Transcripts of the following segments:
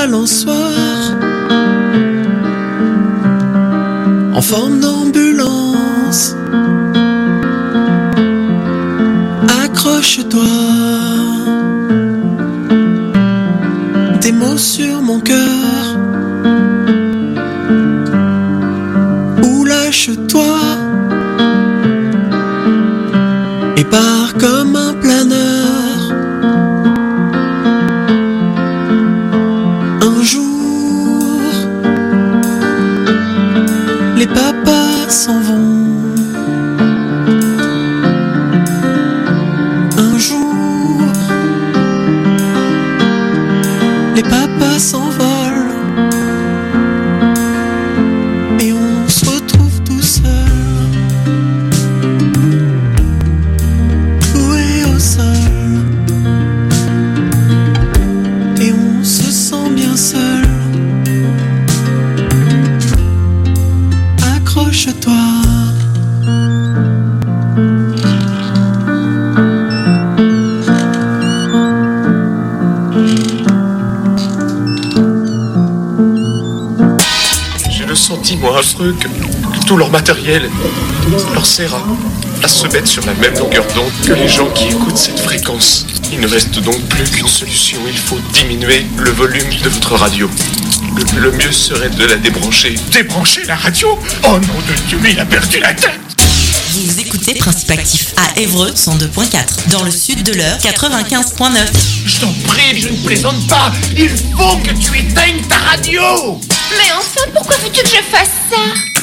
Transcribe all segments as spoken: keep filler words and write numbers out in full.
balançoire en forme d'ambulance. Accroche-toi, des mots sur mon cœur, ou lâche-toi et pars comme un planeur. Un jour, les papas s'en vont. Un jour, les papas s'envolent et on se retrouve tout seul, cloué au sol, et on se sent bien seul. Accroche-toi. Sentiment affreux que, que tout leur matériel leur sert à, à se mettre sur la même longueur d'onde que les gens qui écoutent cette fréquence. Il ne reste donc plus qu'une solution, il faut diminuer le volume de votre radio. Le, le mieux serait de la débrancher. Débrancher la radio ? Oh nom de Dieu, mais il a perdu la tête. Vous écoutez Principe Actif à Évreux cent deux point quatre, dans le sud de l'Eure quatre-vingt-quinze point neuf. Je t'en prie, je ne plaisante pas. Il faut que tu éteignes ta radio. Mais enfin, pourquoi veux-tu que je fasse ça ?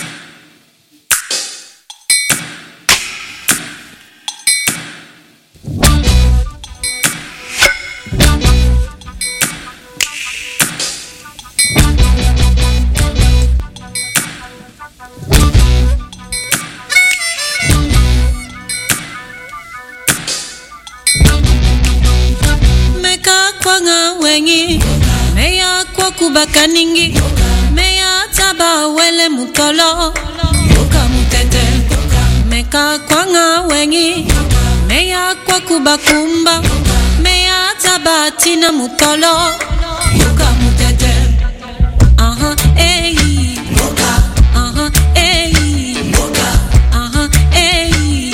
Meya kwa kubaka ningi, meya taba wele mutolo, yoka mutete, meka kwa nga wengi, meya kwa kubakumba, meya taba tina mutolo, yoka mutete, aha, eh, yoka, aha, eh, yoka, aha, eh,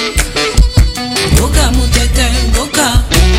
yoka mutete, yoka.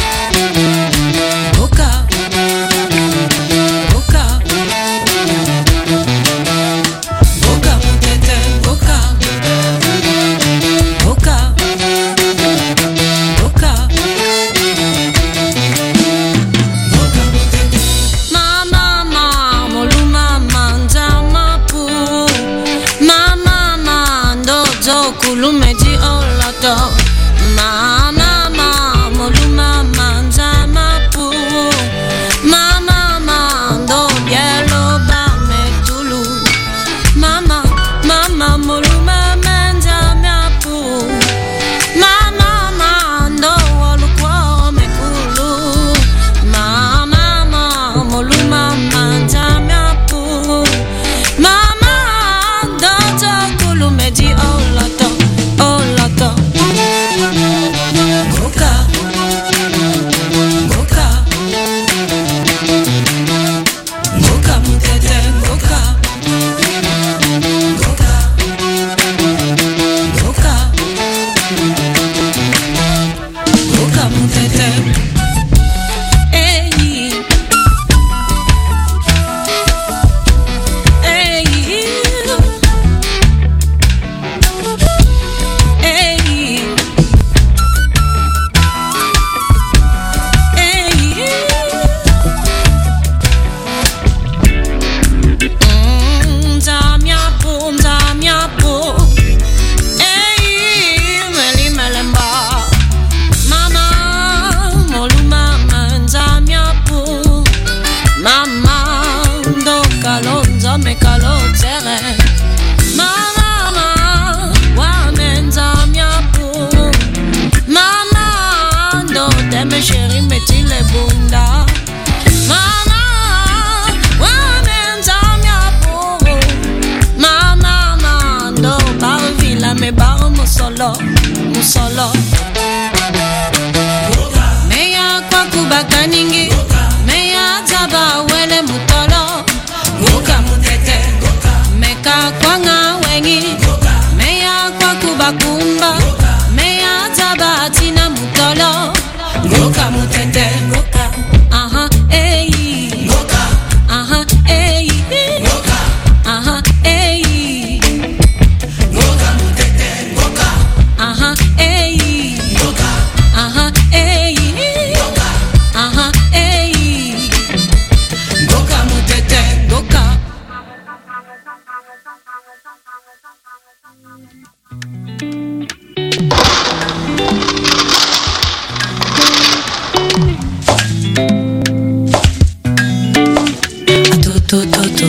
Lumeji olato, mama mama moluma manza mapu, mama mama do bielo ba metulu, mama mama moluma manza mapu, mama mama do walukwa mekulu, mama mama moluma manza mapu, mama do to kulumeji olato. Toronto.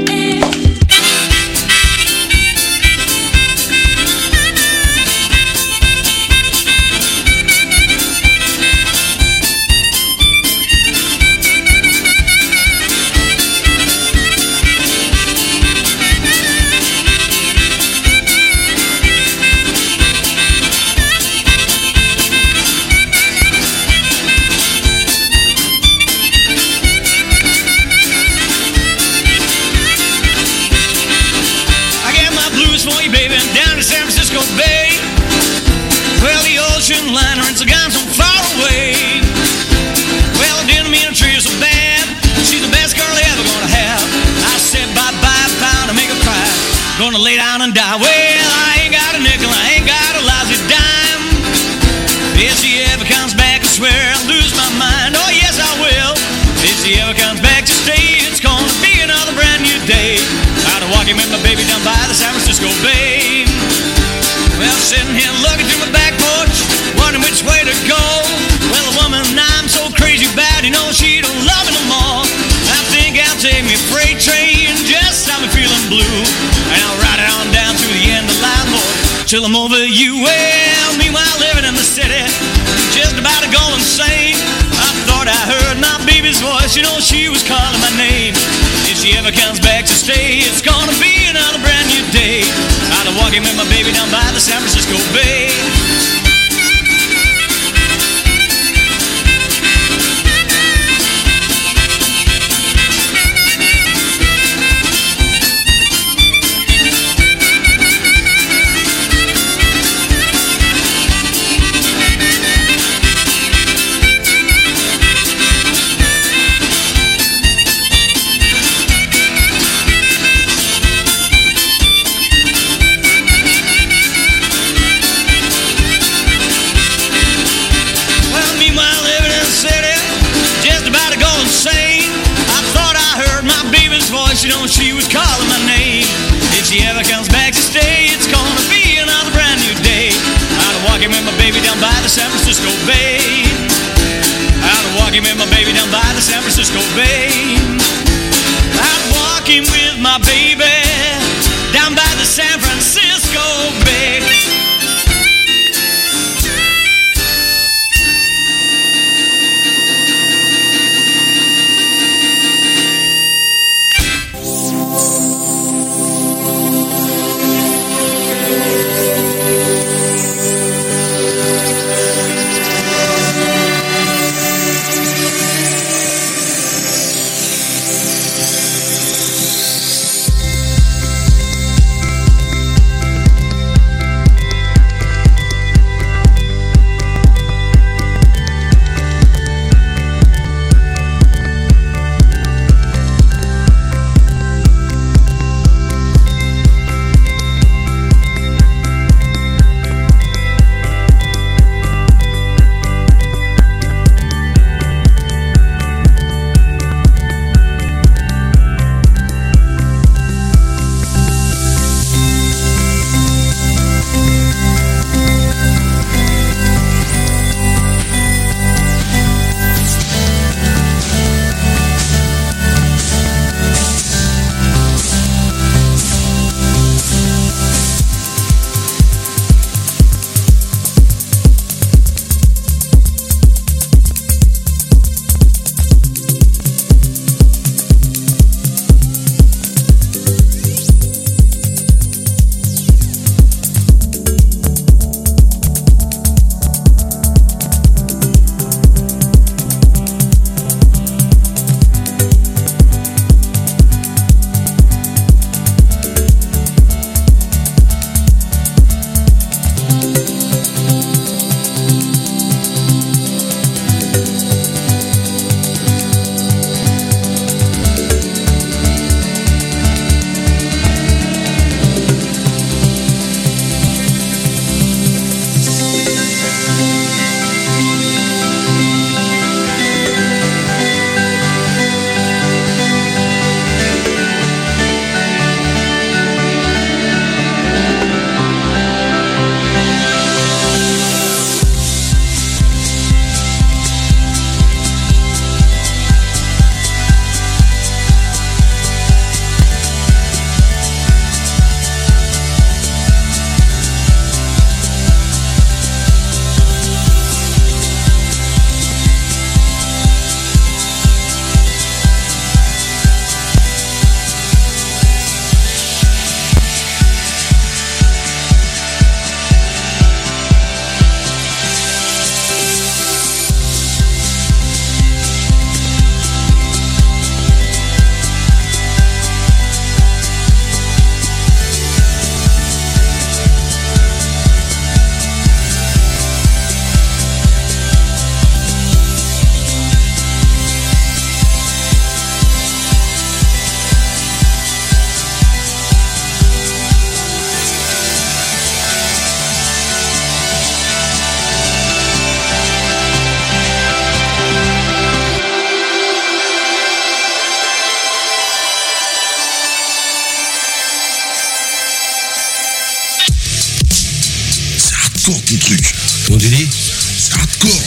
Gonna lay down and die. Well, I ain't got a nickel, I ain't got a lousy dime. If she ever comes back, I swear I'll lose my mind. Oh yes, I will. If she ever comes back to stay, it's gonna be another brand new day. Out of walking with my baby down by the San Francisco Bay. Well, sitting here looking through my back porch, wondering which way to go. Well, the woman I'm so crazy about, you know she don't love me no more. I think I'll take me a freight train, just have me feeling blue. And I'll ride it on down to the end of the line, Lord, till I'm over you. Well, meanwhile living in the city, just about to go insane. I thought I heard my baby's voice, you know she was calling my name. If she ever comes back to stay, it's gonna be another brand new day. Out of walking with my baby down by the San Francisco Bay. You know she was calling my name. If she ever comes back to stay, it's gonna be another brand new day. Out of walking with my baby down by the San Francisco Bay. Out of walking with my baby down by the San Francisco Bay. Out walking with my baby down by the San Francisco Bay.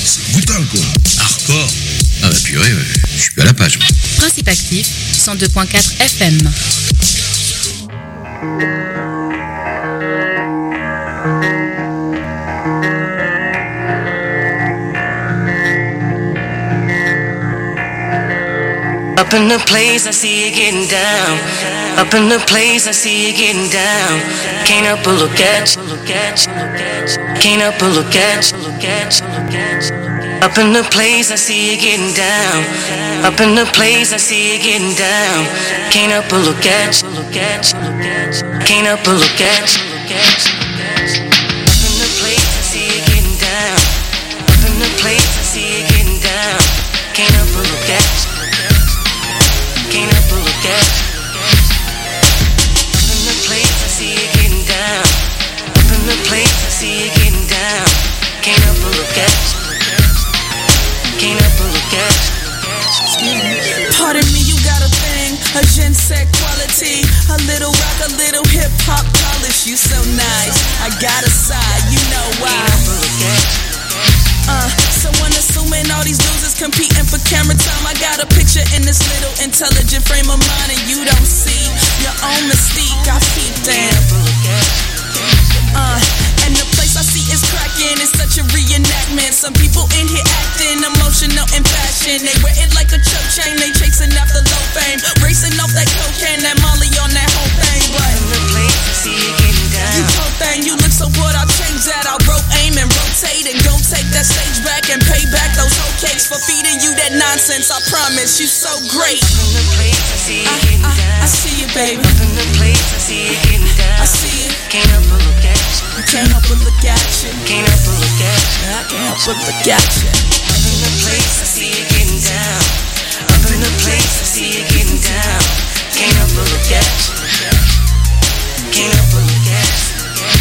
c'est brutal quoi. Hardcore. Ah bah purée, ouais, je suis plus à la page moi. Principe actif, cent deux point quatre F M. Up in the place, I see you getting down. Up in the place, I see you getting down. Can't help but look at you, look at you, look at you. Can't help but look at you, look at you, look at you. Up in the place, I see you getting down. Up in the place, I see you getting down. Can't help but look at you, look at you, look at you. Can't help but look at you, look at you, look at you. Up in the place, I see you getting down. Up in the place, I see you getting down. Can't help but look at you. Can't help but look at you. Up in the place, I see you getting down. Up in the place, I see you getting down. Can't help but look at you. Can't help but look at you. Pardon me, you got a thing, a ginseng quality, a little rock, a little hip hop polish. You so nice, I got a side, you know why. Can't help but look at you. Uh, so unassuming all these dudes is competing for camera time. I got a picture in this little intelligent frame of mind, and you don't see your own mystique. I peeped in. Uh, and the place I see is cracking. It's such a reenactment. Some people in here acting emotional and passion. They wear it like a choke chain. They chasing after low fame, racing off that cocaine, that Molly on that whole thing. But in the place, I see you getting down. You whole thing, you look so good. I'll change that. I'll rope, aim, and rotate, and go take that stage back and pay back those whole cakes for feeding you that nonsense. I promise you so great. Up in the place, I see you getting I, I, down. I see you, baby. Up in the place, I see you getting down. I see you. Can't help but look at you. Can't help but look at you. Can't help but look at you. I can't help but look at you. Up in the place, I see you getting down. Up in the place, I see you getting down. Can't help but look at you. Can't help but look at you.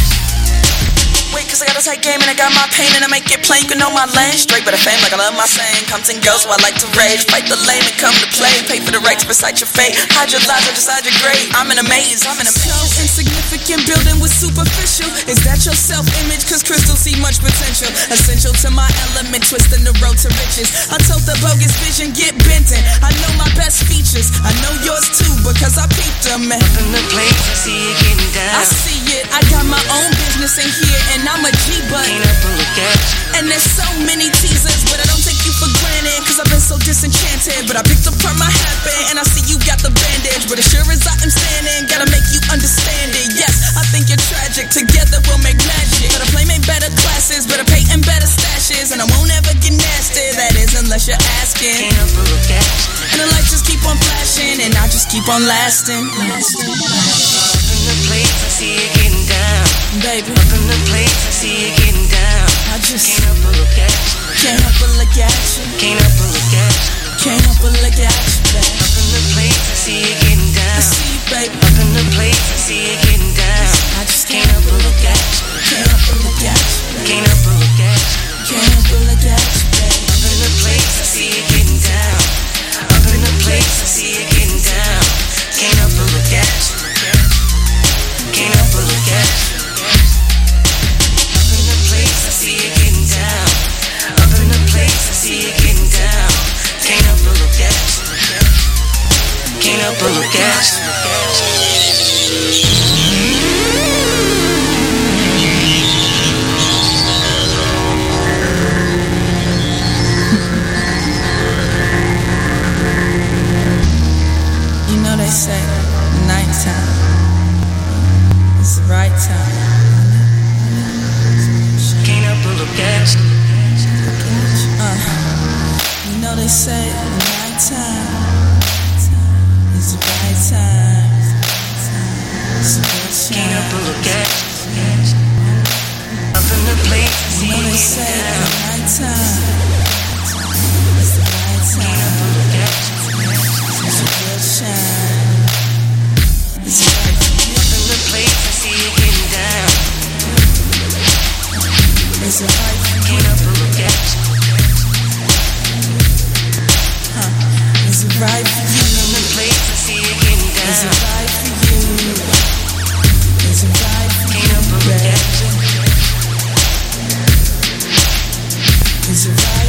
Wait, cause I got a tight game and I got my pain and I make it plain. You know my lane straight, but a fame like I love my saying. Comes and goes, so I like to rage. Fight the lame and come to play. Pay for the rights beside your fate. Hide your lies, I decide your grade. I'm in a maze, I'm in a maze. So insignificant building with superficial. Is that your self-image? Cause crystals see much potential. Essential to my element, twisting the road to riches. I told the bogus vision, get bent in. I know my best features. I know yours too, because I peeped them. Up in the place, I see you getting down. I see it, I got my own business in here, and I'm a G, but Can't help but look at you. and there's so many teasers, but I don't take you for granted, cause I've been so disenchanted. But I picked apart my habit, and I see you got the bandage. But as sure as I am standing, gotta make you understand it. Yes, I think you're tragic, together we'll make magic. Better play, make better classes, better pay and better stashes. And I won't ever get nasty, that is unless you're asking. Can't help but look at you. And the lights just keep on flashing, and I just keep on lasting. Up in the place, I see you getting down. Baby, Up in the place, I see you getting down. I just Can't help but look at you. can't help but look at you. Can't help but look at you. Can't help but look at you, baby. Up in the place, I see you getting I down. see you, baby. Up in the place, I see you getting down. I just Can't help but look at you. can't help but look at you. Can't help but look at you. Can't help but look at you, baby. Up in the place, I see you getting down. Up in the place, I see you getting down. Can't help but look at you. Can't help but look at you. Up in the place, I see you getting down. Up in the place, I see you getting down. Can't help but look at you. Can't help but look at you. You know they say nighttime is the right time. Can't help but look at you. Uh, you know they say nighttime is the right time. It's the good Can't help time. but look at you. Up in the place, I see You know you they getting say down. nighttime is the right Can't time. help but look at you. It's a good shine. It's the right time. Up in the place, I see you getting down. It's the right time. Can't help but look at you. It's the right for you. In the place, I see you getting It's the down. right for you. It's the right for Can't help but look at you. It's the right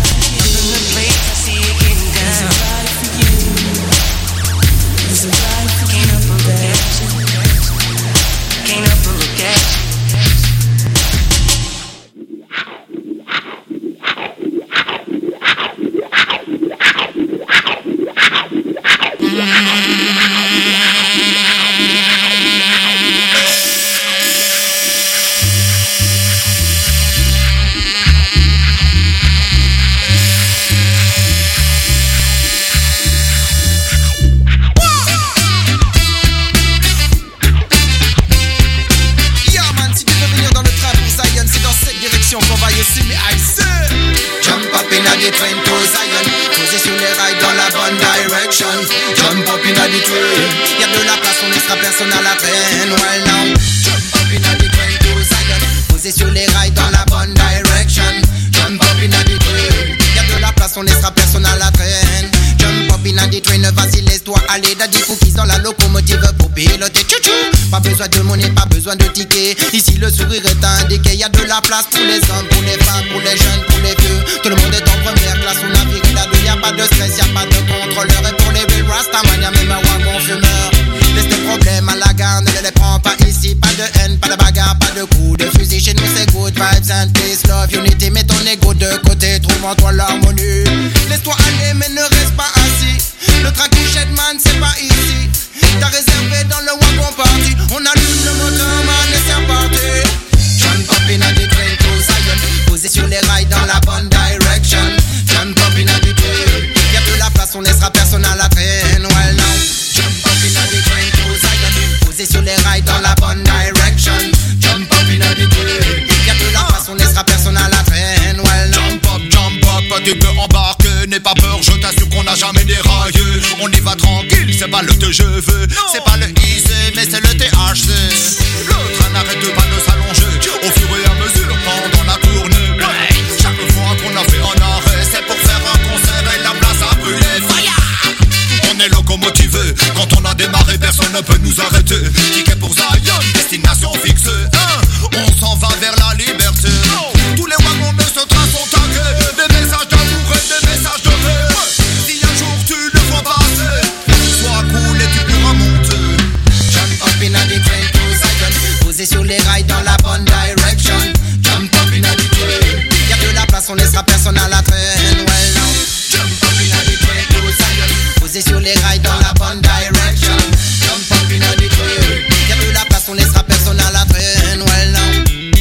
dans la bonne direction. Jump up in the train. Y'a de la place, on laissera personne à la traîne. Well now, jump up in the train to Zion. Posé sur les rails dans la bonne direction. Jump up in the train. Y'a de la place, on laissera personne à la traîne. Jump up in the train, vas-y laisse-toi aller. Daddy cookies dans la locomotive pour piloter. Tchou-tchou. Pas besoin de monnaie, pas besoin de ticket. Ici le sourire est indiqué. Y'a de la place pour les hommes, pour les femmes, pour les jeunes, pour les vieux. Tout le monde est en première classe, on a viré la deux. Y'a pas de stress, y'a pas de contrôleur. Et pour les real rastaman, y'a même un wagon fumeur. Laisse tes problèmes à la gare, ne les prends pas ici. Pas de haine, pas de bagarre, pas de coups de fusil. Chez nous c'est good vibes and peace, love, unity. Mets ton ego de côté, trouve en toi l'harmonie. Laisse-toi aller mais ne reste pas assis. Le track du Shedman c'est pas ici. T'as réservé dans le wagon party. On allume le moteur man et c'est reparti. Jump up in the train to Zion. Posé sur les rails dans la bonne direction. Jump up in the train. Y'a de la place, on laissera personne à la traîne. Well now, jump up in the train to Zion. Posé sur les rails dans la bonne direction. Jump up in the train. Y'a de la place, on laissera personne à la traîne. Well now, jump up, jump up, tu peux embarquer. N'aie pas peur, je t'assure qu'on n'a jamais déraillé. On y va tranquille, c'est pas le te je veux. C'est pas le I C, mais c'est le T H C. Le train n'arrête pas de s'allonger. Au fur et à mesure, pendant la tournée. Chaque fois qu'on a fait un arrêt, c'est pour faire un concert et la place a brûlé. Fire! On est locomotivé. Quand on a démarré, personne ne peut nous arrêter. Ticket pour Zion, destination fixée. Hein? On s'en va vers la liberté. Tous les wagons de ce train sont tagués. Des messages d'amour et des messages de paix. Si un jour tu le vois passer, sois cool et tu pourras monter. jump up in the train to Zion. Posé sur les rails dans la bonne direction. Jump up in the train. Y'a de la place, on laissera personne à la traîne. Well now, jump up in the train to Zion. Posé sur les rails dans la bonne direction. Jump up in the train. Y'a de la place, on laissera personne à la traîne. Well now.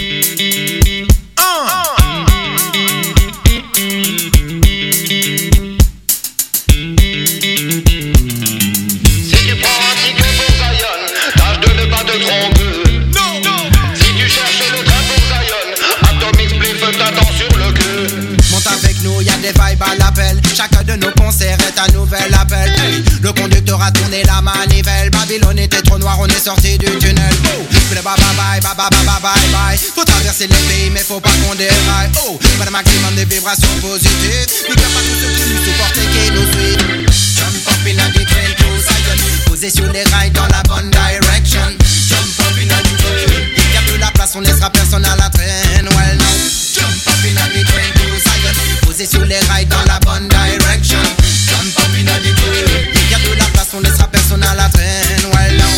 Des vibes à l'appel, chacun de nos concerts est un nouvel appel. Hey, le conducteur a tourné la manivelle. Babylone était trop noir, on est sorti du tunnel. Oh, bye bye bye bye bye bye bye bye. Faut traverser les pays mais faut pas qu'on déraille. Oh, pas le maximum de vibrations positives. Big up à tous ceux qui nous supportent et qui nous suivent. Jump up in the train to Zion. Posé sur les rails dans la bonne direction. Jump up in the train. Y'a de la place, on laissera personne à la traîne. Well now, jump up in the train to Zion. Posé sur les rails dans la bonne direction. Jump up in the train. Y'a de la place, on laissera personne à la traîne. Well now.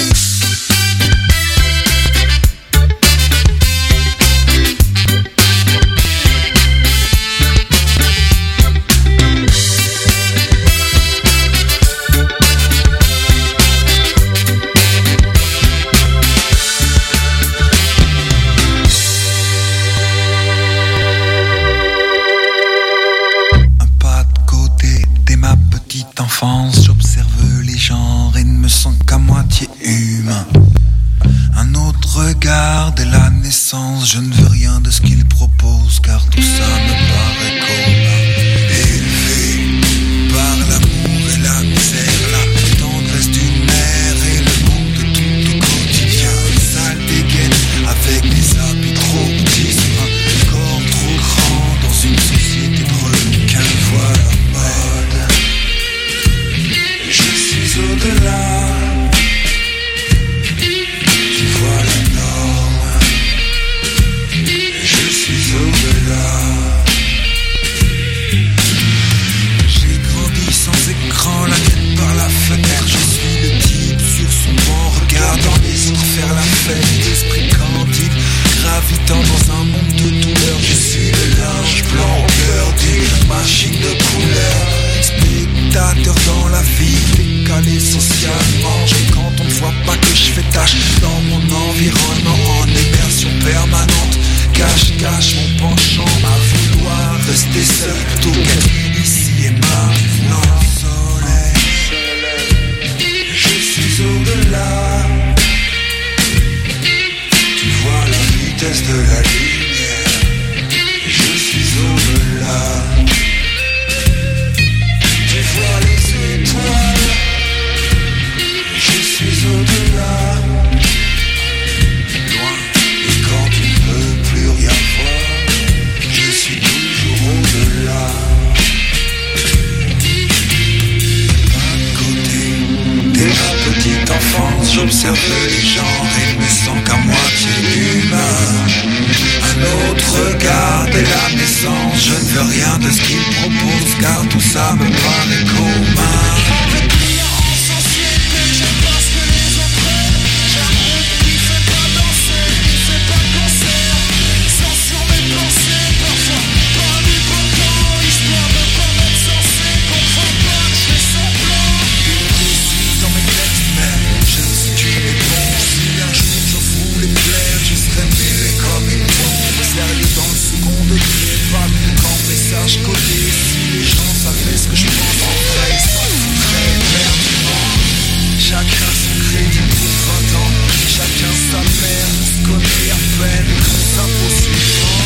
J'observe les genres et ne me sens qu'à moitié humain. Un autre regard dès la naissance. Je ne veux rien de ce qu'il propose, car tout ça me paraît commun. Élevé par l'amour et la misère, la tendresse d'une mère et le manque de tout au quotidien. Sale dégaine avec des habits trop petits, un corps trop grand dans une société de requins. Voilà mode. Je suis au-delà. Tu vois la norme. Je suis au-delà. J'ai grandi sans écran, la tête par la fenêtre. Je suis le type sur son banc, regardant les autres faire la fête. L'esprit candide, gravitant dans un monde de douleur. Je suis le linge blanc au cœur d'une machine de couleur. Spectateur dans la vie, décalé socialement. Et quand on ne voit pas que je fais tâche dans mon environnement, en immersion permanente, cache, cache mon penchant à vouloir rester seul plutôt qu'être ici et maintenant. Soleil, je suis au-delà. Tu vois la vitesse de la lumière. Je suis au-delà. Tu vois les J'observe les gens et ne me sens qu'à moitié humain. Un autre regard dès la naissance. Je ne veux rien de ce qu'il propose, car tout ça me paraît commun. Collé, si les gens savaient ce que je pense en vrai, ils seraient pertinents. Chacun son crédit pour vingt ans, chacun sa mère, on se connaît à peine, et tout ça poursuivant.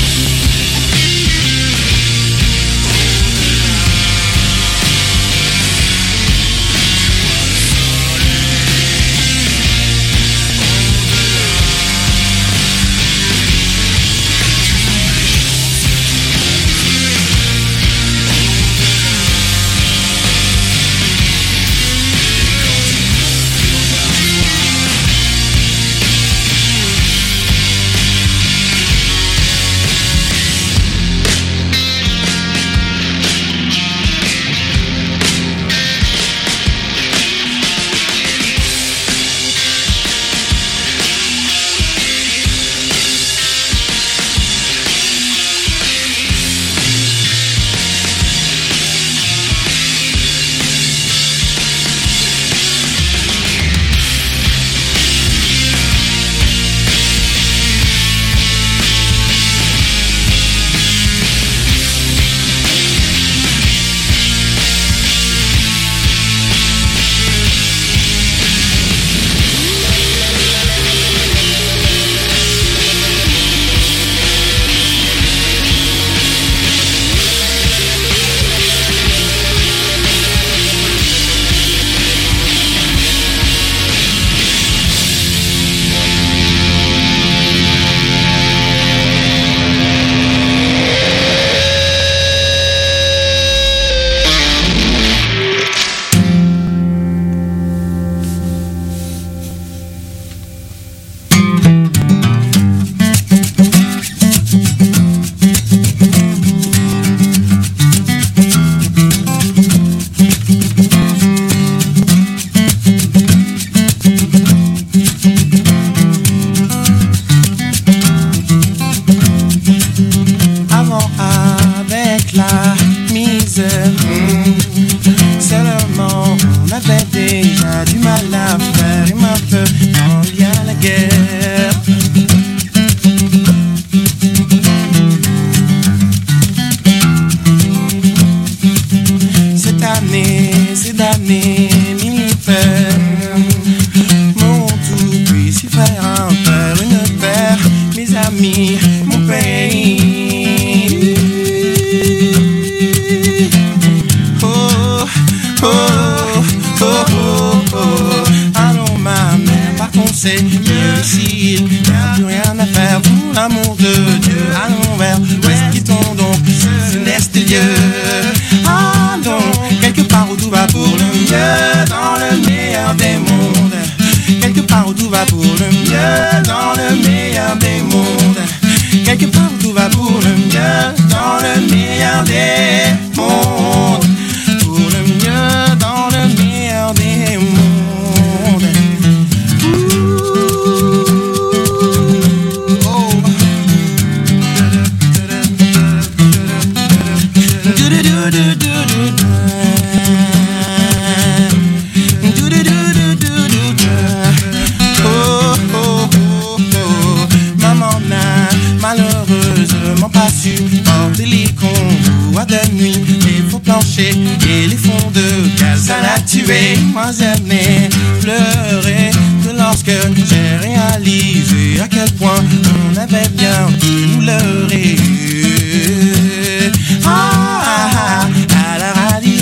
Moi j'aimais pleurer que lorsque j'ai réalisé à quel point on avait bien pu nous leurrer. Ah, ah, ah, à la radio,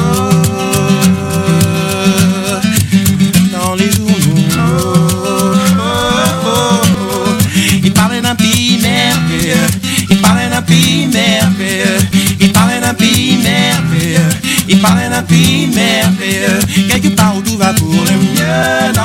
dans les journaux, oh, oh, oh. Il parlait d'un pays merveilleux, il parlait d'un pays merveilleux, il parlait d'un pays merveilleux. Il parlait d'un pays merveilleux, quelque part où tout va pour le mieux.